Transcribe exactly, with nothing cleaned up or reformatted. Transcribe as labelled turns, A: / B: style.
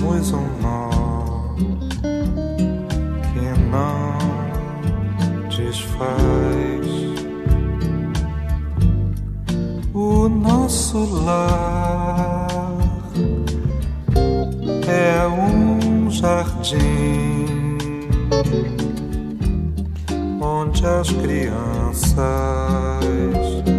A: somos um nó que não desfaz. O nosso lar é um jardim onde as crianças